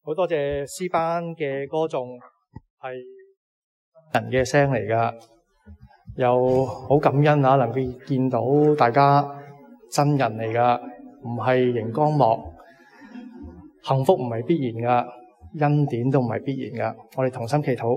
好多謝詩班嘅歌頌係人嘅聲嚟噶，又好感恩啊，能夠見到大家真人嚟噶，唔係熒光幕。幸福唔係必然噶，恩典都唔係必然噶。我哋同心祈禱，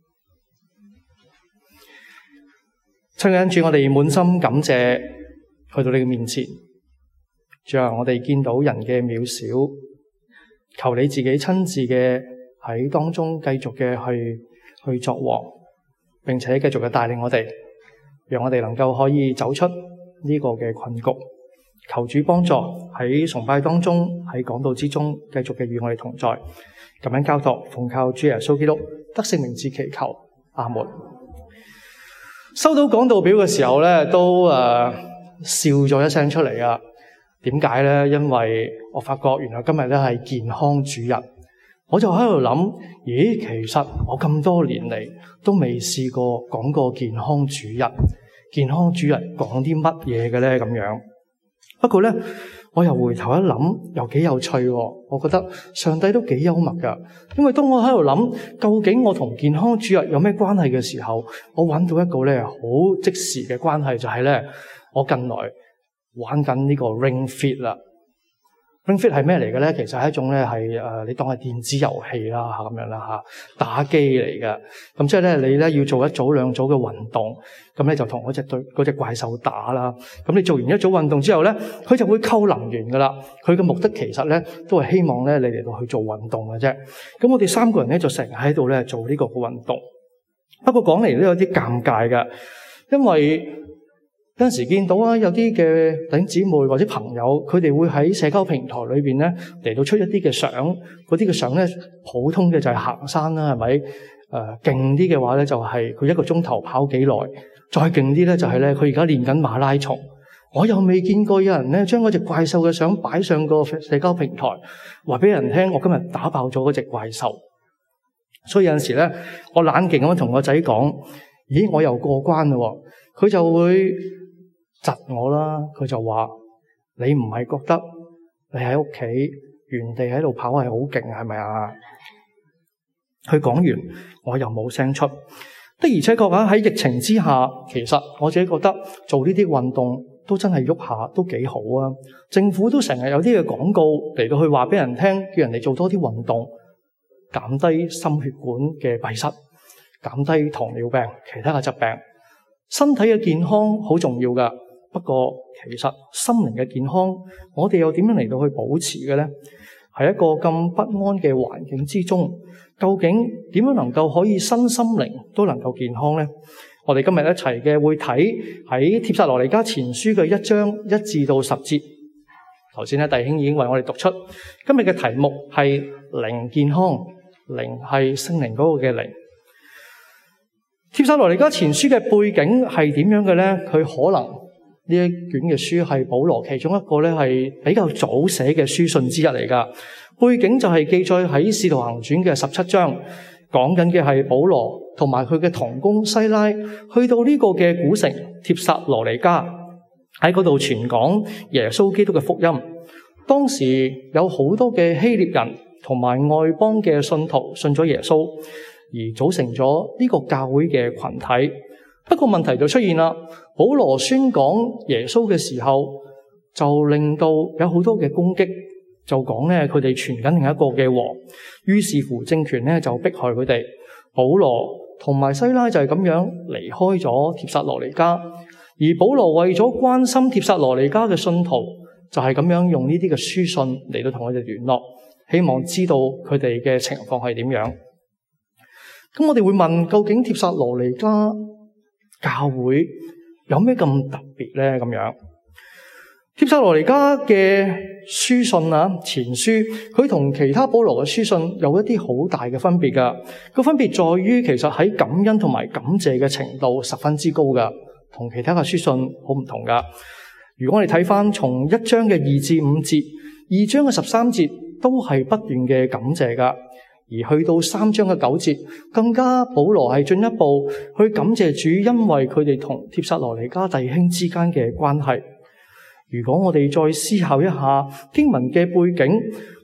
親愛主，我哋滿心感謝去到你嘅面前。主啊，我哋見到人嘅渺小，求你自己親自嘅喺當中繼續嘅去作王，並且繼續嘅帶領我哋，讓我哋能夠可以走出呢個嘅困局。求主幫助喺崇拜當中，喺講道之中，繼續嘅與我哋同在。咁樣交託，奉靠主耶穌基督得勝名字祈求，阿門。收到講道表嘅時候咧，都笑咗一聲出嚟啊！點解咧？因為我發覺原來今日咧係健康主日，我就喺度諗，咦，其實我咁多年嚟都未試過講過健康主日。健康主日講啲乜嘢嘅咧？咁樣。不過咧，我又回頭一諗，又幾有趣喎。我覺得上帝都幾幽默噶，因為當我喺度諗究竟我同健康主日有咩關係嘅時候，我揾到一個咧好即時嘅關係，就係咧我近來玩緊呢個 Ring Fit 啦。Ring Fit 係咩嚟嘅咧？其實係一種咧係你當係電子遊戲啦咁樣啦嚇，打機嚟嘅。咁即係咧你咧要做一組兩組嘅運動，咁咧就同嗰隻怪獸打啦。咁你做完一組運動之後咧，佢就會扣能源噶啦。佢嘅目的其實咧都係希望咧你嚟到去做運動嘅啫。咁我哋三個人咧就成日喺度咧做呢個運動。不過講嚟都有啲尷尬㗎，因為有陣時見到有啲嘅弟兄姊妹或者朋友，佢哋會喺社交平台裏邊咧嚟到出一啲嘅相，嗰啲嘅相咧普通嘅就係行山啦，係咪？勁啲嘅話咧就係佢一個鐘頭跑幾耐，再勁啲咧就係咧佢而家練緊馬拉松。我又未見過有人咧將嗰隻怪獸嘅相擺上個社交平台，話俾人聽我今日打爆咗嗰隻怪獸。所以有陣時咧，我冷靜咁樣同個仔講：咦，我又過關啦喎！佢就會窒我啦，佢就話：你唔係覺得你喺屋企原地喺度跑係好勁係咪啊？佢講完，我又冇聲出。的而且確喺疫情之下，其實我自己覺得做呢啲運動都真係喐下都幾好啊！政府都成日有啲嘅廣告嚟到去話俾人聽，叫人哋做多啲運動，減低心血管嘅閉塞，減低糖尿病、其他嘅疾病。身體嘅健康好重要噶。不過其實心靈嘅健康，我哋又點樣嚟到去保持嘅咧？喺一個咁不安嘅環境之中，究竟點樣能夠可以身心靈都能夠健康咧？我哋今日一齊嘅會睇喺帖撒羅尼迦前書嘅1章1至到10節。頭先咧弟兄已經為我哋讀出，今日嘅題目係靈健康，靈係聖靈嗰個嘅靈。帖撒羅尼迦前書嘅背景係點樣嘅咧？佢可能呢一卷嘅書係保羅其中一個咧係比較早寫嘅書信之一嚟噶。背景就係記載喺《使徒行傳》嘅17章，講緊嘅係保羅同埋佢嘅同工西拉去到呢個嘅古城帖撒羅尼迦，喺嗰度傳講耶穌基督嘅福音。當時有好多嘅希臘人同埋外邦嘅信徒信咗耶穌，而組成咗呢個教會嘅群體。不過問題就出現啦，保羅宣講耶穌嘅時候，就令到有好多嘅攻擊，就講咧佢哋傳緊另一個嘅王，於是乎政權咧就迫害佢哋。保羅同埋西拉就係咁樣離開咗帖撒羅尼迦，而保羅為咗關心帖撒羅尼迦嘅信徒，就係咁樣用呢啲嘅書信嚟到同佢哋聯絡，希望知道佢哋嘅情況係點樣。咁我哋會問，究竟帖撒羅尼迦教會有咩咁特別咧？咁樣帖撒羅尼迦嘅書信前書，佢同其他保羅嘅書信有一啲好大嘅分別噶。個分別在於，其實喺感恩同埋感謝嘅程度十分之高噶，同其他嘅書信好唔同噶。如果我哋睇翻從1章嘅2至5節，2章嘅13節都係不斷嘅感謝噶。而去到3章嘅9節，更加保羅係進一步去感謝主，因為佢哋同帖撒羅尼迦弟兄之間嘅關係。如果我哋再思考一下經文嘅背景，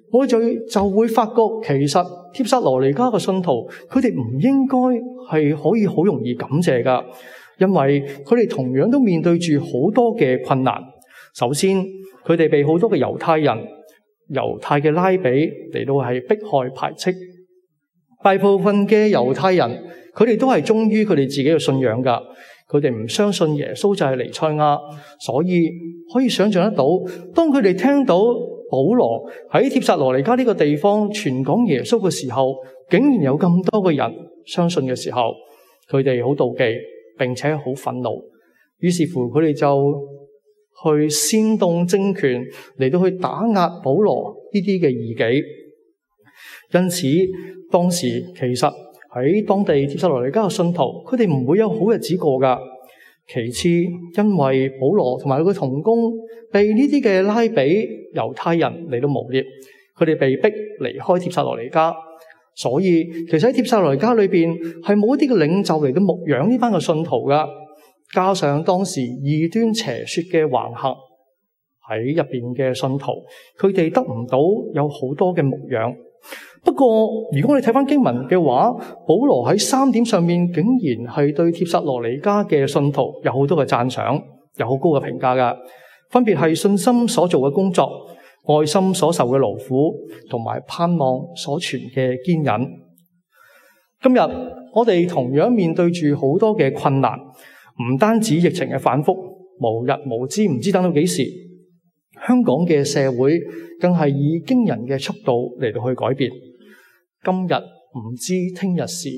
我哋就會發覺，其實帖撒羅尼迦嘅信徒，佢哋唔應該係可以好容易感謝㗎，因為佢哋同樣都面對住好多嘅困難。首先，佢哋被好多嘅猶太人、猶太嘅拉比嚟到係迫害排斥。大部分嘅猶太人，佢哋都係忠於佢哋自己嘅信仰㗎，佢哋唔相信耶穌就係彌賽亞，所以可以想象得到，當佢哋聽到保羅喺帖撒羅尼迦呢個地方傳講耶穌嘅時候，竟然有咁多嘅人相信嘅時候，佢哋好妒忌，並且好憤怒。於是乎，佢哋就去煽動政權嚟到去打壓保羅呢啲嘅異己。因此，當時其實喺當地帖撒羅尼迦嘅信徒，佢哋唔會有好日子過㗎。其次，因為保羅同埋佢同工被呢啲嘅拉比猶太人嚟到誣衊，佢哋被逼離開帖撒羅尼迦，所以其實喺帖撒羅尼迦裏邊係冇一啲嘅領袖嚟到牧養呢班嘅信徒噶。加上當時異端邪說嘅橫行喺入邊嘅信徒，佢哋得唔到有好多嘅牧養。不過如果我哋睇翻經文嘅話，保羅喺3點上面竟然係對帖撒羅尼迦嘅信徒有好多嘅讚賞，有好高嘅評價噶。分別係信心所做嘅工作、愛心所受嘅勞苦，同埋盼望所存嘅堅忍。今日我哋同樣面對住好多嘅困難，唔單止疫情嘅反覆，無日無之，唔知等到幾時。香港嘅社會更係以驚人嘅速度嚟到去改變。今日唔知聽日事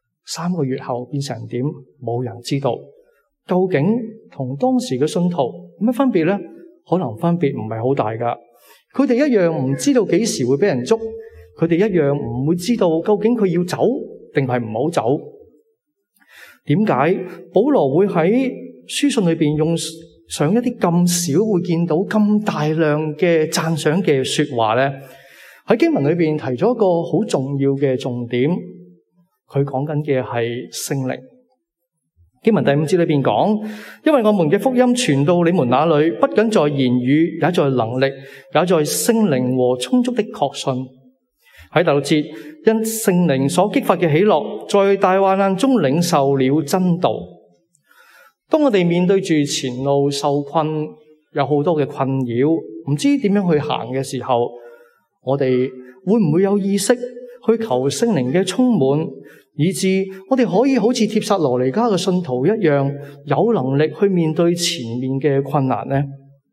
，3個月後變成點，冇人知道。究竟同當時嘅信徒有乜分別呢？可能分別唔係好大噶。佢哋一樣唔知道幾時會俾人捉，佢哋一樣唔會知道究竟佢要走定係唔好走。點解保羅會喺書信裏邊用上一啲咁少會見到咁大量嘅讚賞嘅說話呢？喺經文裏邊提咗一個好重要嘅重點，佢講緊嘅係聖靈。經文第5節裏邊講，因為我們嘅福音傳到你們那裏，不僅在言語，也在能力，也在聖靈和充足的確信。喺第6節，因聖靈所激發嘅喜樂，在大患難中領受了真道。當我哋面對住前路受困，有好多嘅困擾，唔知點樣去行嘅時候，我哋會唔會有意識去求聖靈嘅充滿，以致我哋可以好似帖撒羅尼迦嘅信徒一樣，有能力去面對前面嘅困難呢？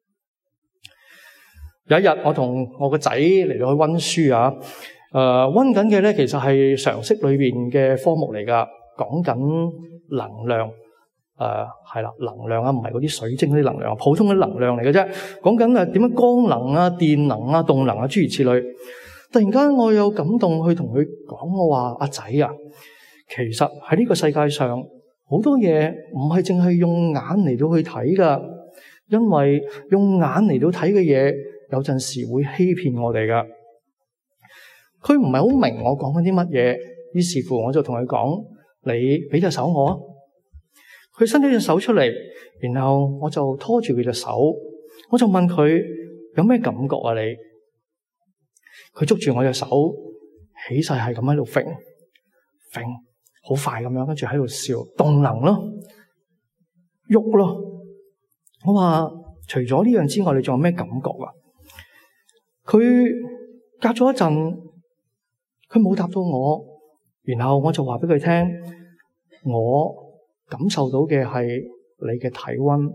有一日，我同我個仔嚟到去溫書啊，溫緊嘅咧，其實係常識裏邊嘅科目嚟噶，講緊能量。係啦，能量啊，唔係嗰啲水晶嗰啲能量，普通嘅能量嚟嘅啫。講緊點樣光能啊、電能啊、動能啊諸如此類。突然間我有感動去同佢講，我話阿仔啊，其實喺呢個世界上好多嘢唔係淨係用眼嚟到去睇噶，因為用眼嚟到睇嘅嘢有陣時會欺騙我哋噶。佢唔係好明我講緊啲乜嘢，於是乎我就同佢講：你俾隻手我啊！佢伸咗隻手出嚟，然後我就拖住佢隻手，我就問佢有咩感覺啊？你？佢捉住我隻手，起勢係咁喺度揈，好快咁樣，跟住喺度笑，動能咯，喐咯。我話除咗呢樣之外，你仲有咩感覺啊？佢隔咗一陣，佢冇答到我，然後我就話俾佢聽，我感受到嘅係你嘅體溫，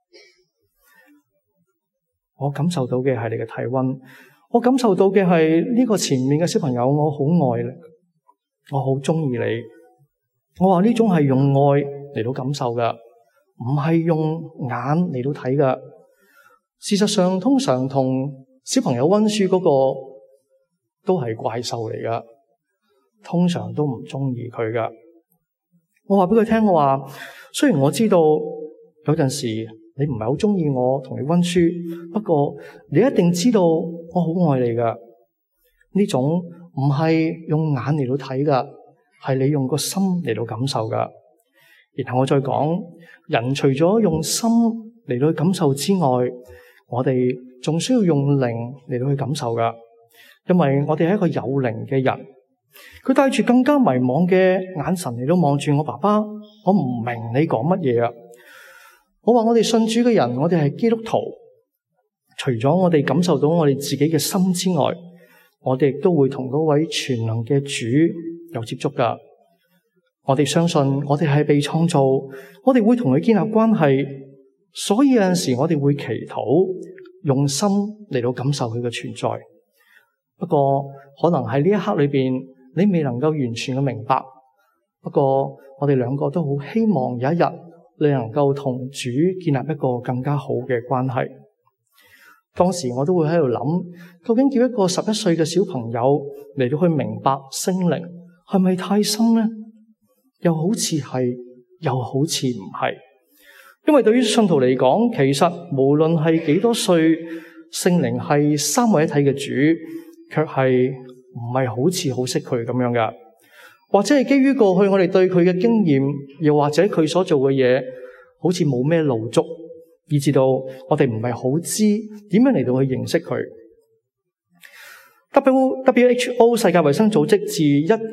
我感受到嘅係你嘅體溫，我感受到嘅係呢個前面嘅小朋友，我好愛你，我好中意你。我話呢種係用愛嚟到感受噶，唔係用眼嚟到睇噶。事實上，通常同小朋友溫書嗰個都係怪獸嚟噶，通常都唔中意佢噶。我話俾佢聽，我話雖然我知道有陣時你唔係好中意我同你溫書，不過你一定知道我好愛你噶。呢種唔係用眼嚟到睇噶，係你用個心嚟到感受噶。然後我再講，人除咗用心嚟到去感受之外，我哋仲需要用靈嚟到去感受噶。 因為我哋係一個有靈嘅人。佢帶住更加迷惘嘅眼神嚟到望住我爸爸，我唔明你講乜嘢啊！我話我哋信主嘅人，我哋係基督徒，除咗我哋感受到我哋自己嘅心之外，我哋亦都會同嗰位全能嘅主有接觸噶。我哋相信我哋係被創造，我哋會同佢建立關係，所以有陣時我哋會祈禱，用心嚟到感受佢嘅存在。不過可能喺呢一刻裏邊，你未能夠完全嘅明白。不過我哋兩個都好希望有一日你能夠同主建立一個更加好嘅關係。當時我都會喺度諗，究竟叫一個11歲嘅小朋友嚟到去明白聖靈係咪太深呢？又好似係，又好似唔係。因為對於信徒嚟講，其實無論係幾多歲，聖靈係三位一體嘅主，卻係唔係好似好識佢咁樣㗎。或者係基於過去我哋對佢嘅經驗，又或者佢所做嘅嘢好似冇咩路足，以至到我哋唔係好知點樣嚟到去認識佢。WHO 世界衛生組織自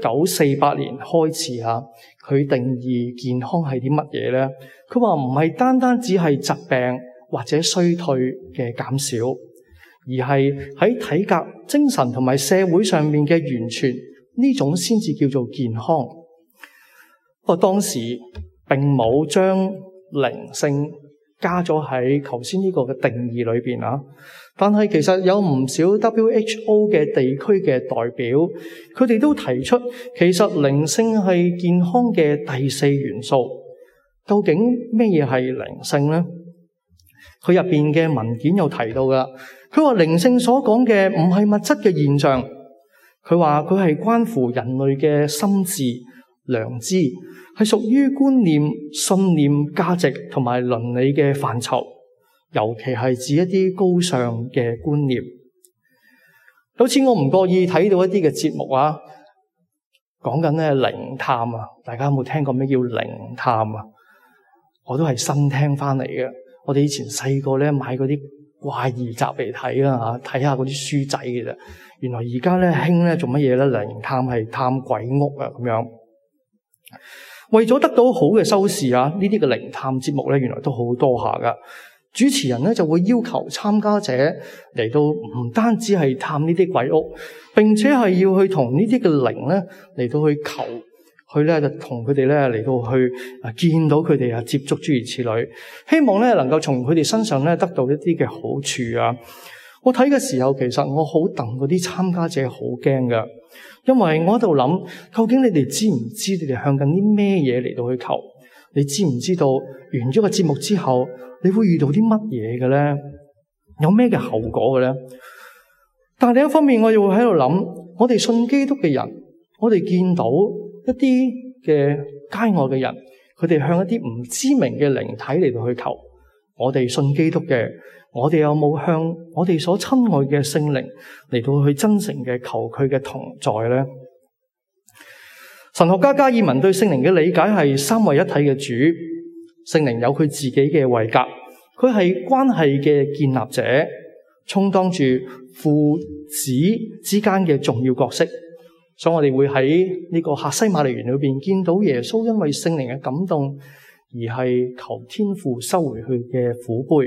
1948年開始佢定義健康係啲乜嘢呢？佢話唔係單單只係疾病或者衰退嘅減少，而係喺體格、精神同埋社會上面嘅完全，呢種先至叫做健康。不過當時並冇將靈性加咗喺頭先呢個嘅定義裏邊但係其實有唔少 WHO 嘅地區嘅代表，佢哋都提出，其實靈性係健康嘅第4元素。究竟咩嘢係靈性呢？佢入邊嘅文件有提到噶，佢話靈性所講嘅唔係物質嘅現象，佢話佢係關乎人類嘅心智、良知，係屬於觀念、信念、價值同埋倫理嘅範疇。尤其係指一啲高尚嘅觀念。好似我唔覺意睇到一啲嘅節目講緊咧靈探大家有冇聽過咩叫靈探我都係新聽翻嚟嘅。我哋以前細個咧買嗰啲怪異集嚟睇睇下嗰啲書仔嘅啫。原來而家咧興咧做乜嘢咧？靈探係探鬼屋咁樣。為咗得到好嘅收視呢啲嘅靈探節目咧，原來都好多下噶。主持人咧就會要求參加者嚟到唔單止係探呢啲鬼屋，並且係要去同呢啲嘅靈咧嚟到去求，去咧就同佢哋咧嚟到去見到佢哋接觸諸如此類，希望咧能夠從佢哋身上咧得到一啲嘅好處我睇嘅時候，其實我好戥嗰啲參加者好驚噶，因為我喺度諗，究竟你哋知唔知你哋向緊啲咩嘢嚟到去求？你知唔知道完咗個節目之後，你會遇到啲乜嘢嘅咧？有咩嘅後果嘅咧？但係另一方面，我又會喺度諗，我哋信基督嘅人，我哋見到一啲嘅街外嘅人，佢哋向一啲唔知名嘅靈體嚟到去求。我哋信基督嘅，我哋有冇向我哋所親愛嘅聖靈嚟到去真誠嘅求佢嘅同在咧？神學家加爾文對聖靈嘅理解係三位一體嘅主，聖靈有佢自己嘅位格，佢係關係嘅建立者，充當住父子之間嘅重要角色。所以我哋會喺呢個客西馬尼園裏邊見到耶穌因為聖靈嘅感動而係求天父收回佢嘅苦杯。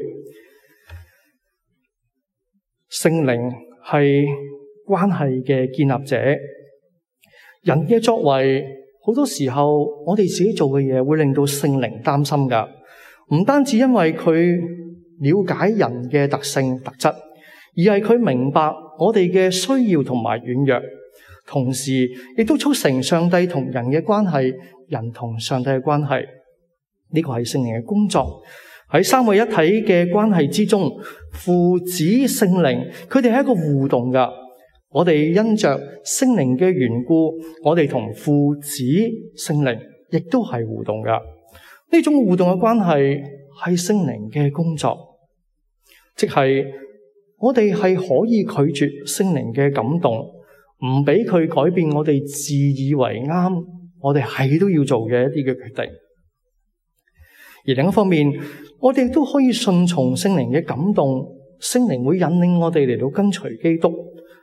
聖靈係關係嘅建立者。人嘅作為，好多時候我哋自己做嘅嘢會令到聖靈擔心噶，唔單止因為佢了解人嘅特性特質，而係佢明白我哋嘅需要同埋軟弱，同時亦都促成上帝同人嘅關係，人同上帝嘅關係。呢個係聖靈嘅工作。喺三位一體嘅關係之中，父子聖靈佢哋係一個互動噶。我哋因着聖靈嘅緣故，我哋同父子聖靈亦都係互動噶。呢種互動嘅關係係聖靈嘅工作，即係我哋係可以拒絕聖靈嘅感動，唔俾佢改變我哋自以為啱，我哋係都要做嘅一啲嘅決定。而另一方面，我哋都可以順從聖靈嘅感動，聖靈會引領我哋嚟到跟隨基督。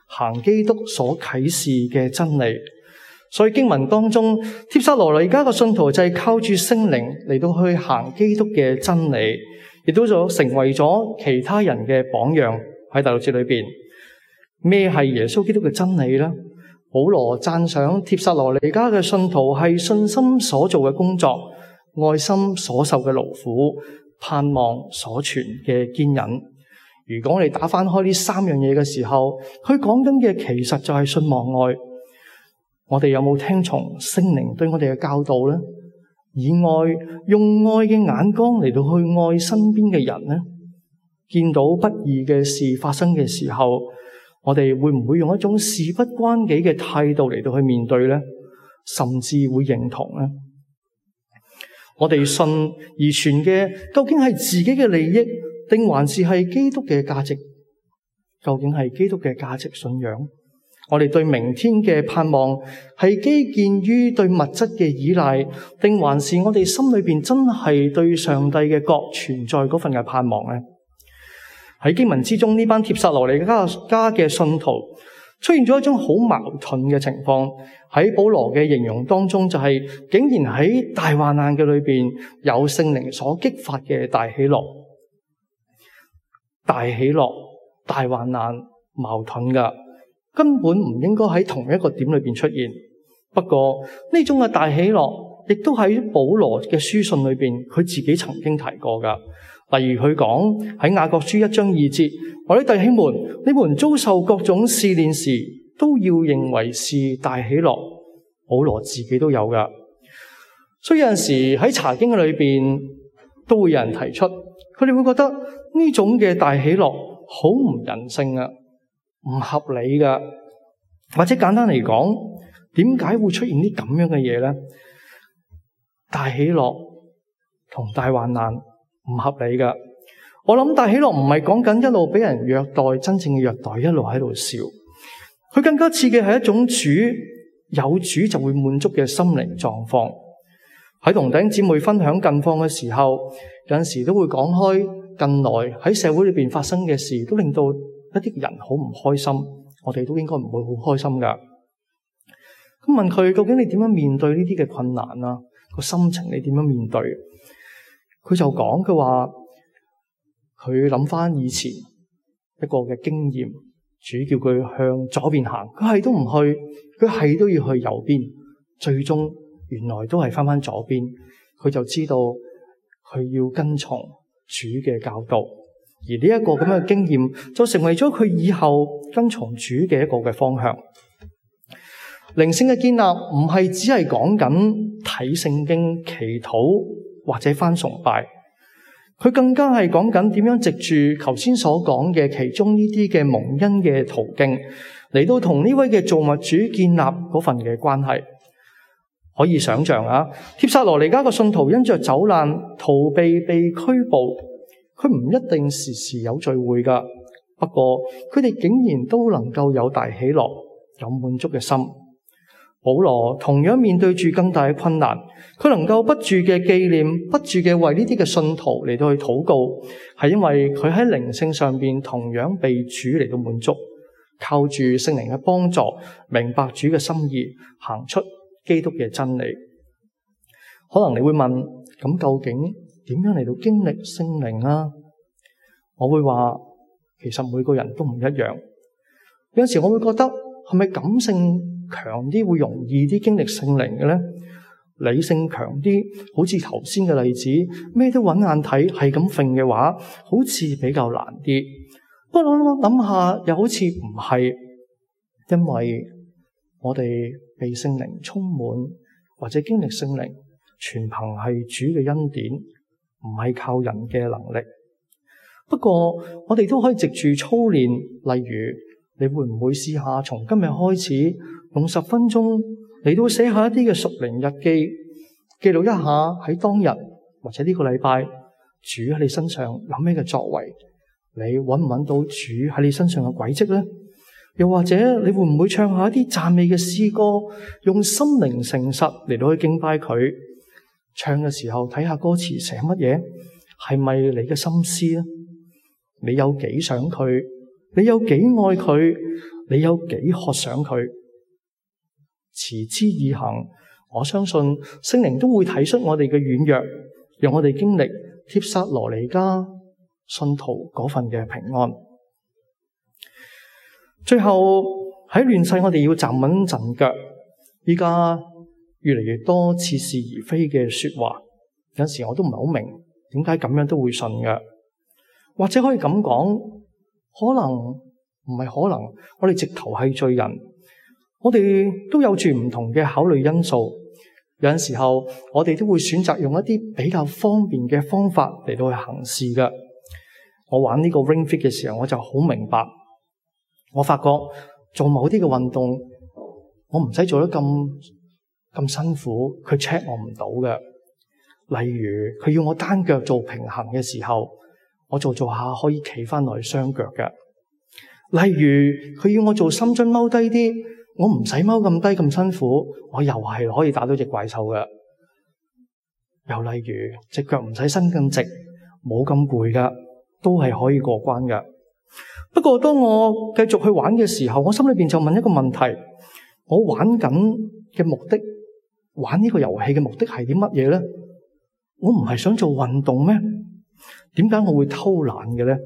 行基督所啟示嘅真理。所以經文當中，帖撒羅尼迦嘅信徒就係靠住聖靈嚟到去行基督嘅真理，亦都成為咗其他人嘅榜樣。喺第六節裏邊，咩係耶穌基督嘅真理呢？保羅讚賞帖撒羅尼迦嘅信徒係信心所做嘅工作，愛心所受嘅勞苦，盼望所存嘅堅忍。如果我哋打翻開呢三樣嘢嘅時候，佢講緊嘅其實就係信望愛。我哋有冇聽從聖靈對我哋嘅教導呢？以愛，用愛嘅眼光嚟到去愛身邊嘅人呢？見到不義嘅事發生嘅時候，我哋會唔會用一種事不關己嘅態度嚟到去面對呢？甚至會認同呢？我哋信而傳嘅究竟係自己嘅利益，定還是係基督嘅價值？究竟係基督嘅價值信仰？我哋對明天嘅盼望係基建於對物質嘅依賴，定還是我哋心裏邊真係對上帝嘅國存在嗰份嘅盼望呢？喺經文之中，呢班帖撒羅尼迦嘅信徒出現咗一種好矛盾嘅情況。喺保羅嘅形容當中，就係竟然喺大患難嘅裏邊有聖靈所激發嘅大喜樂。大喜樂、大患難矛盾噶，根本唔應該喺同一個點裏邊出現。不過呢種嘅大喜樂亦都喺保羅嘅書信裏邊，佢自己曾經提過噶。例如佢講喺雅各書1章2節，我啲弟兄們，你們遭受各種試煉時，都要認為是大喜樂。保羅自己都有噶。所以有陣時喺查經裏邊都會有人提出，佢哋會覺得呢種嘅大喜樂好唔人性啊，唔合理噶。或者簡單嚟講，點解會出現啲咁樣嘅嘢呢？大喜樂同大患難唔合理噶。我諗大喜樂唔係講緊一路俾人虐待，真正嘅虐待一路喺度笑，佢更加似嘅係一種有主就會滿足嘅心靈狀況。喺同弟兄姊妹分享近況嘅時候，有陣時都會講開近來喺社會裏邊發生嘅事，都令到一啲人好唔開心。我哋都應該唔會好開心噶。咁問佢究竟你點樣面對呢啲嘅困難啊？個心情你點樣面對？佢就講，佢話佢諗翻以前一個嘅經驗，主叫佢向左邊行，佢係都唔去，佢係都要去右邊，最終原來都係翻左邊。佢就知道佢要跟從主嘅教導，而呢一個咁樣嘅經驗就成為咗佢以後跟從主嘅一個嘅方向。靈性嘅建立唔係只係講緊睇聖經、祈禱或者返崇拜，佢更加係講緊點樣藉住頭先所講嘅其中呢啲嘅蒙恩嘅途徑嚟到同呢位嘅造物主建立嗰份嘅關係。可以想象啊，帖撒羅尼迦嘅信徒因着走難逃避被拘捕，佢唔一定時時有聚會噶，不過佢哋竟然都能夠有大喜樂，有滿足嘅心。保羅同樣面對住更大嘅困難，佢能夠不住嘅紀念，不住嘅為呢啲嘅信徒嚟到去禱告，係因為佢喺靈性上邊同樣被主嚟到滿足，靠住聖靈嘅幫助，明白主嘅心意，行出基督嘅真理。可能你會問，咁究竟點樣嚟到經歷聖靈啊？我會話，其實每個人都唔一樣。有時我會覺得，係咪感性強啲會容易啲經歷聖靈嘅咧？理性強啲，好似頭先嘅例子，咩都搵眼睇，係咁揈嘅話，好似比較難啲。不過我諗下，又好似唔係，因為我哋被聖靈充滿，或者經歷聖靈，全憑係主嘅恩典，唔係靠人嘅能力。不過我哋都可以藉住操練，例如你會唔會試下從今日開始用10分鐘嚟到寫下一啲嘅屬靈日記，記錄一下喺當日或者呢個禮拜主喺你身上有咩嘅作為，你揾唔揾到主喺你身上嘅軌跡呢？又或者你會唔會唱下一啲讚美嘅詩歌，用心靈誠實嚟到去敬拜佢？唱嘅時候睇下歌詞寫乜嘢，係咪你嘅心思呢？你有幾想佢？你有幾愛佢？ 你有幾渴想佢，持之以恆，我相信聖靈都會體恤我哋嘅軟弱，讓我哋經歷帖撒羅尼迦信徒嗰份嘅平安。最後喺亂世，我哋要站穩陣腳。依家越嚟越多似是而非嘅說話，有時我都唔係好明點解咁樣都會信嘅。或者可以咁講，可能唔係可能，我哋直頭係罪人，我哋都有住唔同嘅考慮因素。有陣時候我哋都會選擇用一啲比較方便嘅方法嚟到去行事嘅。我玩呢個 Ring Fit 嘅時候，我就好明白，我發覺做某啲嘅運動，我唔使做得咁辛苦，佢 check 我唔到嘅。例如佢要我單腳做平衡嘅時候，我做下可以企翻落去雙腳嘅。例如佢要我做深蹲踎低啲，我唔使踎咁低咁辛苦，我又係可以打到隻怪獸嘅。又例如隻腳唔使伸咁直，冇咁攰噶，都係可以過關嘅。不過當我繼續去玩嘅時候，我心裏邊就問一個問題：我玩緊嘅目的，玩呢個遊戲嘅目的係啲乜嘢呢？我唔係想做運動咩？點解我會偷懶嘅呢？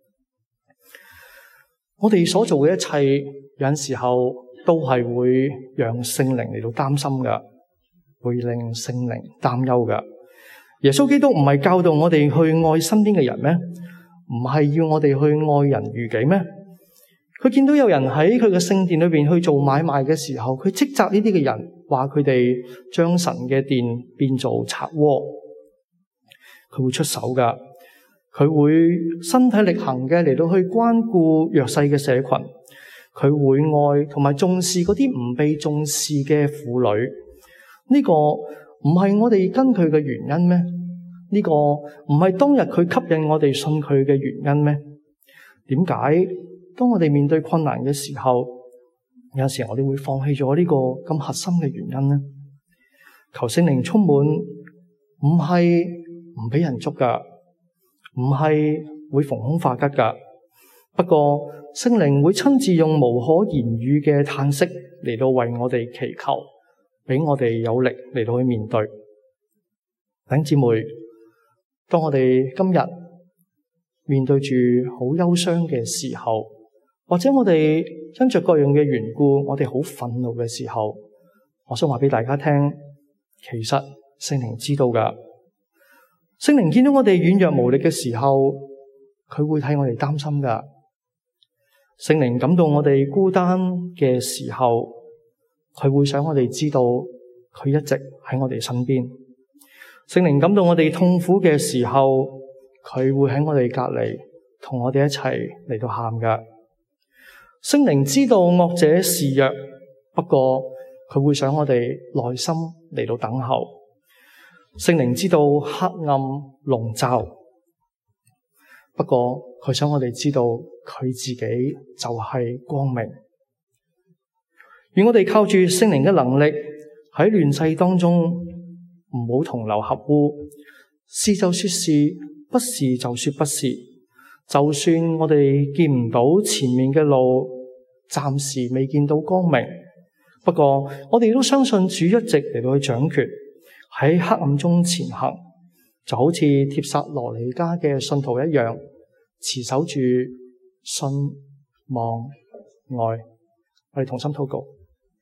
我哋所做嘅一切，有陣時候都係會讓聖靈嚟到擔心嘅，會令聖靈擔憂嘅。耶穌基督唔係教導我哋去愛身邊嘅人咩？唔係要我哋去愛人如己咩？佢見到有人喺佢嘅聖殿裏邊去做買賣嘅時候，佢斥責呢啲嘅人，話佢哋將神嘅殿變做賊窩。佢會出手噶，佢會身體力行嘅嚟到去關顧弱勢嘅社群，佢會愛同埋重視嗰啲唔被重視嘅婦女。呢個唔係我哋跟佢嘅原因咩？呢個唔係當日佢吸引我哋信佢嘅原因咩？點解當我哋面對困難嘅時候，有時我哋會放棄咗呢個咁核心嘅原因呢？求聖靈充滿，唔係唔俾人捉噶，唔係會逢凶化吉噶。不過聖靈會親自用無可言語嘅嘆息嚟到為我哋祈求，俾我哋有力嚟到去面對。弟兄姊妹，當我哋今日面對住好憂傷嘅時候，或者我哋因着各樣嘅緣故，我哋好憤怒嘅時候，我想話俾大家聽，其實聖靈知道噶。聖靈見到我哋軟弱無力嘅時候，佢會替我哋擔心噶。聖靈感到我哋孤單嘅時候，佢會想我哋知道佢一直喺我哋身邊。聖靈感到我哋痛苦嘅時候，佢會喺我哋隔籬同我哋一齊嚟到喊噶。聖靈知道惡者示弱，不過佢會想我哋耐心嚟到等候。聖靈知道黑暗籠罩，不過佢想我哋知道佢自己就係光明。願我哋靠住聖靈嘅能力喺亂世當中，唔好同流合污，是就說是，不是就說不是。就算我哋見唔到前面嘅路，暫時未見到光明，不過我哋都相信主一直嚟到去掌權，喺黑暗中前行，就好似帖撒羅尼迦嘅信徒一樣，持守住信望愛。我哋同心禱告。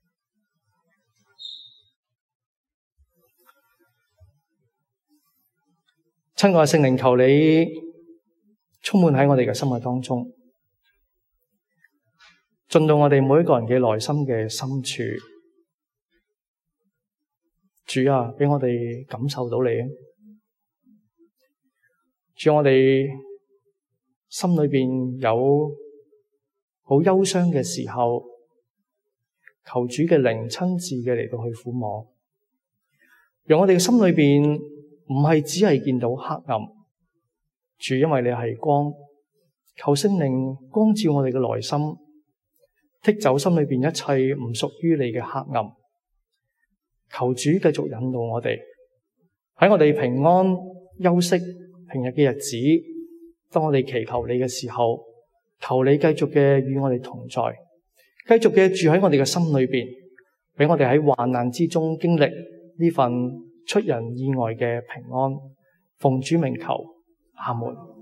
親愛聖靈，求你充滿喺我哋嘅生活當中，進到我哋每一個人嘅內心嘅深處。主啊，俾我哋感受到你。主，我哋心裏邊有好憂傷嘅時候，求主嘅靈親自嘅嚟到去撫摸，讓我哋嘅心裏邊唔係只係見到黑暗。主，因為你係光，求聖靈光照我哋嘅內心，剔走心裏邊一切唔屬於你嘅黑暗。求主繼續引導我哋，喺我哋平安休息平日嘅日子，當我哋祈求你嘅時候，求你繼續嘅與我哋同在， 繼續嘅住喺我哋嘅心裏邊，俾我哋喺患難之中經歷呢份出人意外嘅平安。奉主名求，阿門。